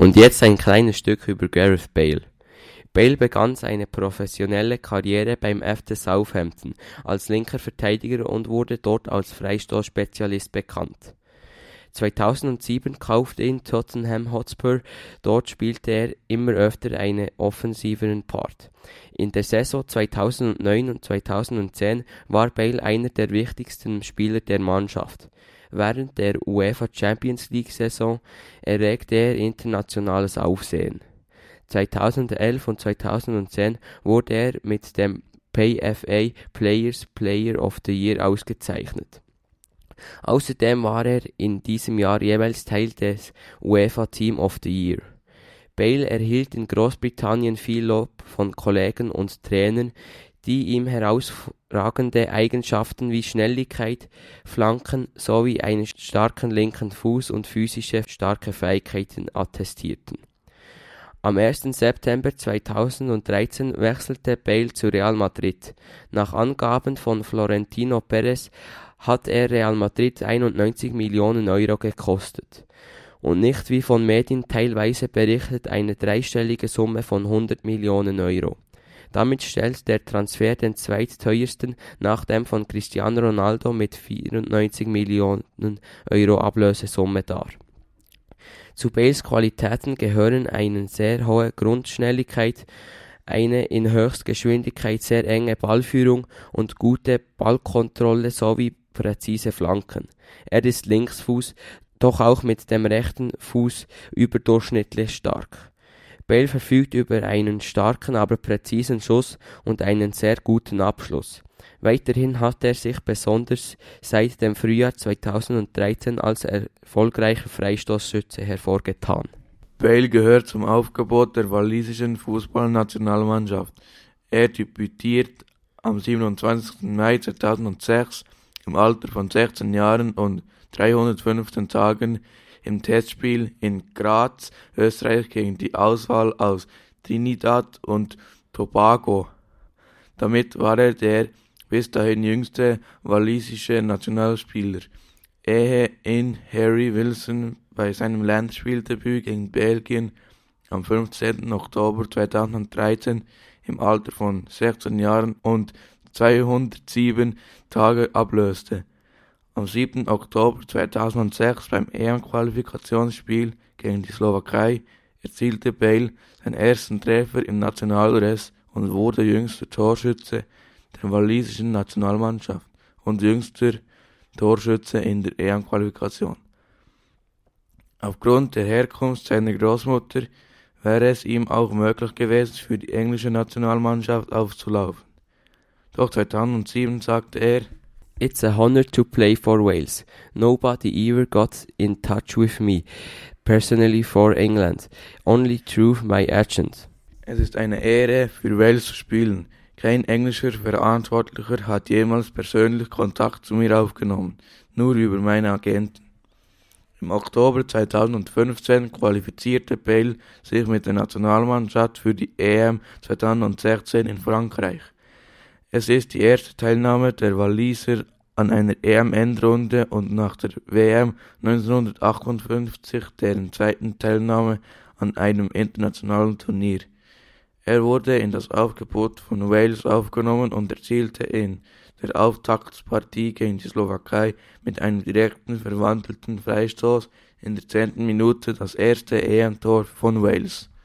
Und jetzt ein kleines Stück über Gareth Bale. Bale begann seine professionelle Karriere beim FC Southampton als linker Verteidiger und wurde dort als Freistoßspezialist bekannt. 2007 kaufte ihn Tottenham Hotspur, dort spielte er immer öfter einen offensiveren Part. In der Saison 2009 und 2010 war Bale einer der wichtigsten Spieler der Mannschaft. Während der UEFA Champions League Saison erregte er internationales Aufsehen. 2011 und 2010 wurde er mit dem PFA Players Player of the Year ausgezeichnet. Außerdem war er in diesem Jahr jeweils Teil des UEFA Team of the Year. Bale erhielt in Großbritannien viel Lob von Kollegen und Trainern, die ihm herausragende Eigenschaften wie Schnelligkeit, Flanken sowie einen starken linken Fuß und physische starke Fähigkeiten attestierten. Am 1. September 2013 wechselte Bale zu Real Madrid. Nach Angaben von Florentino Perez hat er Real Madrid 91 Millionen Euro gekostet. Und nicht wie von Medien teilweise berichtet eine dreistellige Summe von 100 Millionen Euro. Damit stellt der Transfer den zweitteuersten nach dem von Cristiano Ronaldo mit 94 Millionen Euro Ablösesumme dar. Zu Bales Qualitäten gehören eine sehr hohe Grundschnelligkeit, eine in Höchstgeschwindigkeit sehr enge Ballführung und gute Ballkontrolle sowie präzise Flanken. Er ist Linksfuß, doch auch mit dem rechten Fuß überdurchschnittlich stark. Bale verfügt über einen starken, aber präzisen Schuss und einen sehr guten Abschluss. Weiterhin hat er sich besonders seit dem Frühjahr 2013 als erfolgreicher Freistoßschütze hervorgetan. Bale gehört zum Aufgebot der walisischen Fußballnationalmannschaft. Er debütiert am 27. Mai 2006 im Alter von 16 Jahren und 315 Tagen im Testspiel in Graz, Österreich gegen die Auswahl aus Trinidad und Tobago. Damit war er der bis dahin jüngste walisische Nationalspieler, ehe ihn Harry Wilson bei seinem Länderspieldebüt gegen Belgien am 15. Oktober 2013 im Alter von 16 Jahren und 207 Tage ablöste. Am 7. Oktober 2006 beim EM-Qualifikationsspiel gegen die Slowakei erzielte Bale seinen ersten Treffer im Nationaldress und wurde jüngster Torschütze der walisischen Nationalmannschaft und jüngster Torschütze in der EM-Qualifikation. Aufgrund der Herkunft seiner Großmutter wäre es ihm auch möglich gewesen, für die englische Nationalmannschaft aufzulaufen. Doch 2007 sagte er: It's a honor to play for Wales. Nobody ever got in touch with me, personally for England, only through my agent. Es ist eine Ehre, für Wales zu spielen. Kein englischer Verantwortlicher hat jemals persönlich Kontakt zu mir aufgenommen, nur über meine Agenten. Im Oktober 2015 qualifizierte Bale sich mit der Nationalmannschaft für die EM 2016 in Frankreich. Es ist die erste Teilnahme der Waliser an einer EM-Endrunde und nach der WM 1958 deren zweiten Teilnahme an einem internationalen Turnier. Er wurde in das Aufgebot von Wales aufgenommen und erzielte in der Auftaktspartie gegen die Slowakei mit einem direkten verwandelten Freistoß in der 10. Minute das erste EM-Tor von Wales.